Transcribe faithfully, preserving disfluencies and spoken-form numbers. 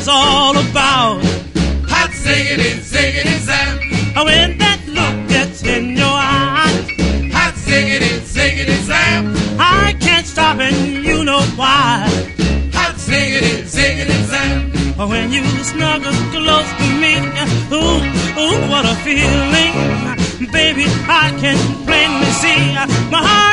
is all about. Hot ziggity, ziggity, zap. When that look gets in your eyes, hot ziggity, ziggity, zap. I can't stop and you know why. Hot ziggity, ziggity, zap. When you snuggle close to me, ooh, ooh, what a feeling. Baby, I can plainly see my heart